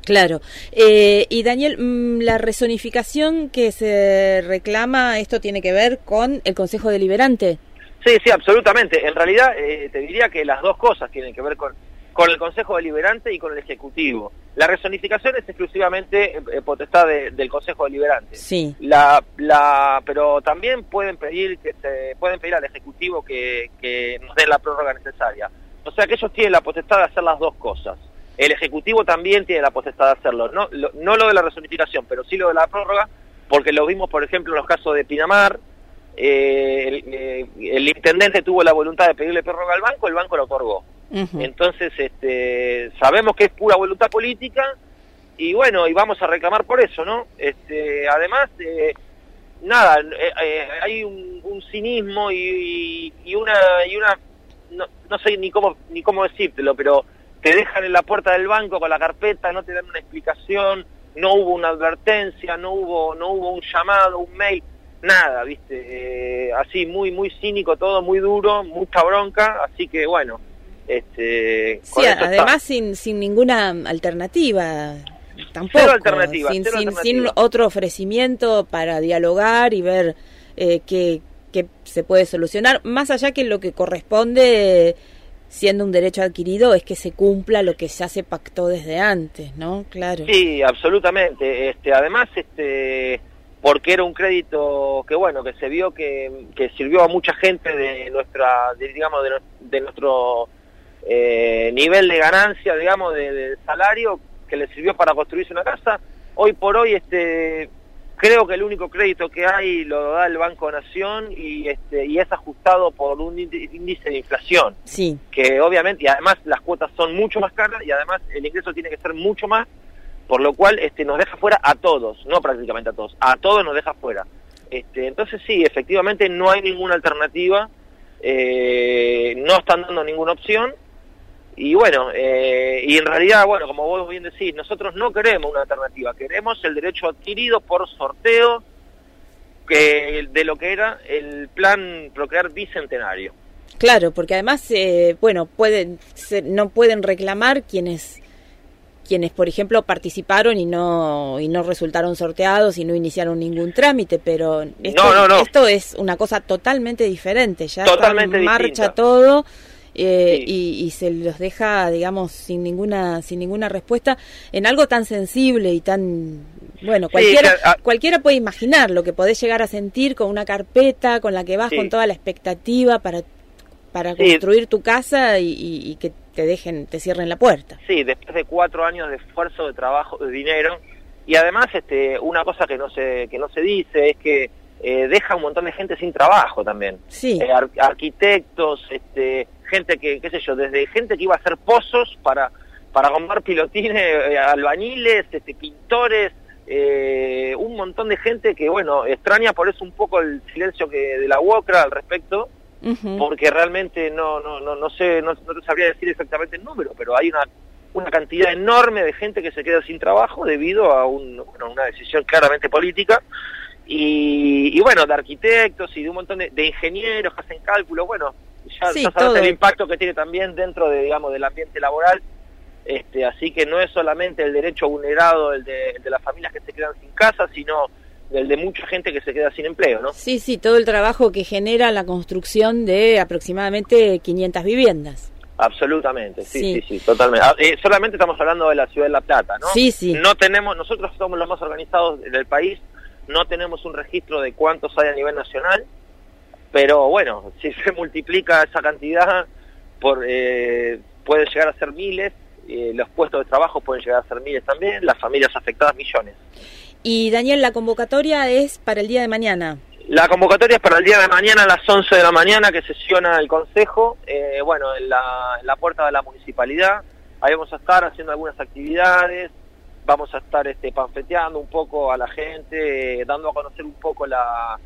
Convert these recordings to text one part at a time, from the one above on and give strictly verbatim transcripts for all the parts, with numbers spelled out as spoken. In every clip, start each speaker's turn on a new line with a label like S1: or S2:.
S1: Claro. Eh, y Daniel, la rezonificación que se reclama, ¿esto tiene que ver con el Consejo Deliberante?
S2: Sí, sí, absolutamente. En realidad eh, te diría que las dos cosas tienen que ver con, con el Consejo Deliberante y con el Ejecutivo. La rezonificación es exclusivamente eh, potestad de, del Consejo Deliberante.
S1: Sí.
S2: La, la, pero también pueden pedir que se pueden pedir al Ejecutivo que, que nos den la prórroga necesaria. O sea que ellos tienen la potestad de hacer las dos cosas. El Ejecutivo también tiene la potestad de hacerlo, no lo, no lo de la rezonificación, pero sí lo de la prórroga, porque lo vimos, por ejemplo, en los casos de Pinamar. Eh, el, eh, el intendente tuvo la voluntad de pedirle prórroga al banco, el banco lo otorgó. Uh-huh. Entonces, este, sabemos que es pura voluntad política y bueno, y vamos a reclamar por eso, ¿no? Este, además, eh, nada, eh, eh, hay un, un cinismo y, y una, y una no, no sé ni cómo ni cómo decírtelo, pero te dejan en la puerta del banco con la carpeta, no te dan una explicación, no hubo una advertencia, no hubo no hubo un llamado, un mail. Nada, viste, eh, así muy muy cínico todo, muy duro, mucha bronca, así que bueno, este,
S1: sí, además sin sin ninguna alternativa, tampoco,
S2: cero alternativa,
S1: sin,
S2: cero
S1: sin,
S2: alternativa.
S1: sin otro ofrecimiento para dialogar y ver eh, qué, qué se puede solucionar, más allá que lo que corresponde, siendo un derecho adquirido, es que se cumpla lo que ya se pactó desde antes, ¿no? Claro.
S2: Sí, absolutamente, este, además, este... porque era un crédito que bueno que se vio que, que sirvió a mucha gente de nuestra de, digamos de, de nuestro eh, nivel de ganancia, digamos de, de salario, que le sirvió para construirse una casa. Hoy por hoy este creo que el único crédito que hay lo da el Banco Nación y este y es ajustado por un índice de inflación,
S1: sí,
S2: que obviamente, y además las cuotas son mucho más caras y además el ingreso tiene que ser mucho más, por lo cual este nos deja fuera a todos, no prácticamente a todos, a todos nos deja fuera. Este, entonces sí, efectivamente no hay ninguna alternativa, eh, no están dando ninguna opción, y bueno, eh, y en realidad, bueno, como vos bien decís, nosotros no queremos una alternativa, queremos el derecho adquirido por sorteo que de lo que era el plan Procrear Bicentenario.
S1: Claro, porque además, eh, bueno, pueden ser, no pueden reclamar quienes... quienes, por ejemplo, participaron y no y no resultaron sorteados y no iniciaron ningún trámite, pero esto,
S2: no, no, no.
S1: esto es una cosa totalmente diferente, ya
S2: totalmente
S1: está en marcha
S2: distinta. Todo
S1: eh,
S2: sí.
S1: y, y se los deja, digamos, sin ninguna sin ninguna respuesta en algo tan sensible y tan, bueno, cualquiera
S2: sí, que, a...
S1: cualquiera puede imaginar lo que podés llegar a sentir con una carpeta con la que vas sí. con toda la expectativa para para sí. construir tu casa y, y, y que te dejen, te cierren la puerta.
S2: Sí, después de cuatro años de esfuerzo, de trabajo, de dinero, y además este una cosa que no se que no se dice es que eh, deja un montón de gente sin trabajo también.
S1: Sí.
S2: Eh, ar arquitectos, este, gente que, qué sé yo, desde gente que iba a hacer pozos para para comprar pilotines, eh, albañiles, este, pintores, eh, un montón de gente que, bueno, extraña por eso un poco el silencio que de la U O C R A al respecto. Uh-huh. Porque realmente no no no no sé no, no te sabría decir exactamente el número, pero hay una una cantidad enorme de gente que se queda sin trabajo debido a un, bueno, una decisión claramente política y, y bueno, de arquitectos y de un montón de, de ingenieros que hacen cálculos, bueno, ya,
S1: sí,
S2: ya sabes el impacto que tiene también dentro de, digamos, del ambiente laboral, este así que no es solamente el derecho vulnerado el de, el de las familias que se quedan sin casa, sino el de mucha gente que se queda sin empleo, ¿no?
S1: Sí, sí, todo el trabajo que genera la construcción de aproximadamente quinientas viviendas.
S2: Absolutamente, sí,
S1: sí,
S2: sí, sí, totalmente. Eh, solamente estamos hablando de la ciudad de La Plata, ¿no?
S1: Sí, sí.
S2: No tenemos, nosotros somos los más organizados del país, no tenemos un registro de cuántos hay a nivel nacional, pero bueno, si se multiplica esa cantidad, por eh, puede llegar a ser miles, eh, los puestos de trabajo pueden llegar a ser miles también, las familias afectadas millones.
S1: Y Daniel, la convocatoria es para el día de mañana.
S2: La convocatoria es para el día de mañana a las once de la mañana que sesiona el Consejo, eh, bueno, en la, en la puerta de la Municipalidad. Ahí vamos a estar haciendo algunas actividades, vamos a estar este, panfleteando un poco a la gente, eh, dando a conocer un poco la,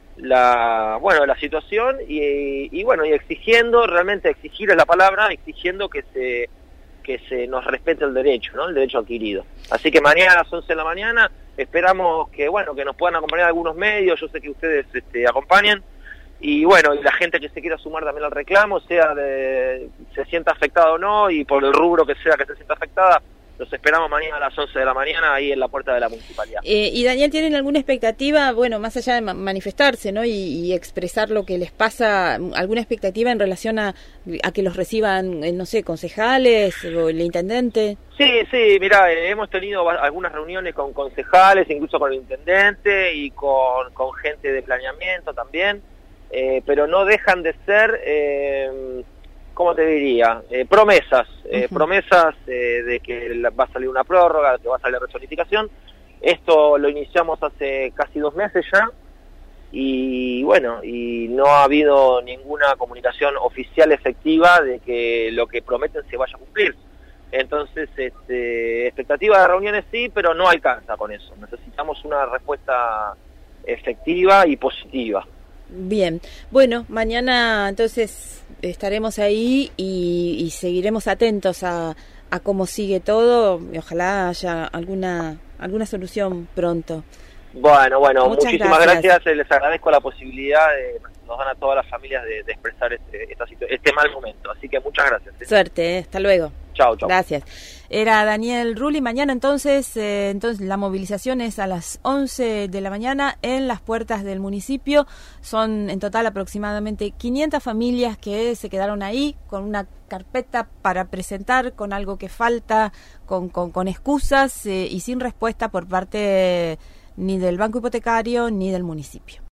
S2: la bueno la situación y, y bueno, y exigiendo, realmente exigir es la palabra, exigiendo que se que se nos respete el derecho, ¿no? El derecho adquirido. Así que mañana a las once de la mañana esperamos que, bueno, que nos puedan acompañar algunos medios, yo sé que ustedes este, acompañan, y bueno, y la gente que se quiera sumar también al reclamo, sea de, se sienta afectada o no, y por el rubro que sea que se sienta afectada, Los esperamos mañana a las once de la mañana ahí en la puerta de la municipalidad.
S1: Eh, y Daniel, ¿tienen alguna expectativa, bueno, más allá de ma manifestarse, ¿no? Y, y expresar lo que les pasa, alguna expectativa en relación a, a que los reciban, eh, no sé, concejales o el intendente?
S2: Sí, sí, mira, eh, hemos tenido algunas reuniones con concejales, incluso con el intendente y con, con gente de planeamiento también, eh, pero no dejan de ser... Eh, ¿cómo te diría? Eh, promesas, eh, uh-huh. promesas eh, de que va a salir una prórroga, que va a salir resonificación. Esto lo iniciamos hace casi dos meses ya y bueno, y no ha habido ninguna comunicación oficial efectiva de que lo que prometen se vaya a cumplir. Entonces, este, expectativa de reuniones sí, pero no alcanza con eso. Necesitamos una respuesta efectiva y positiva.
S1: Bien, bueno, mañana entonces estaremos ahí y, y seguiremos atentos a, a cómo sigue todo y ojalá haya alguna alguna solución pronto.
S2: Bueno, bueno,
S1: Muchas
S2: muchísimas
S1: gracias.
S2: gracias, les agradezco la posibilidad, de, nos dan a todas las familias de, de expresar este, esta este mal momento, así que muchas gracias. ¿eh?
S1: Suerte, ¿eh? Hasta luego.
S2: Chao, chao.
S1: Gracias. Era Daniel Rulli. Mañana entonces, eh, entonces la movilización es a las once de la mañana en las puertas del municipio. Son en total aproximadamente quinientas familias que se quedaron ahí con una carpeta para presentar, con algo que falta, con, con, con excusas eh, y sin respuesta por parte ni del Banco Hipotecario ni del municipio.